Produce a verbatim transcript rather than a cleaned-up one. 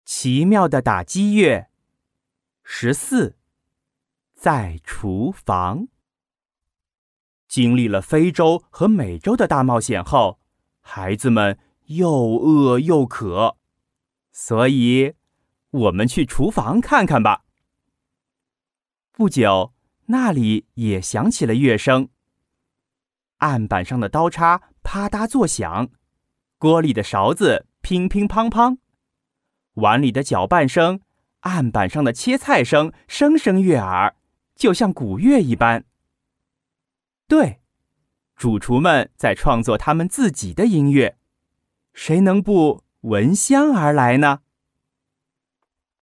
奇妙的打击乐。十四，在厨房。经历了非洲和美洲的大冒险后，孩子们又饿又渴，所以我们去厨房看看吧。不久，那里也响起了乐声，案板上的刀叉啪嗒作响，锅里的勺子乒乒乓乓，碗里的搅拌声，案板上的切菜声声声悦耳，就像古乐一般。对，主厨们在创作他们自己的音乐，谁能不闻香而来呢？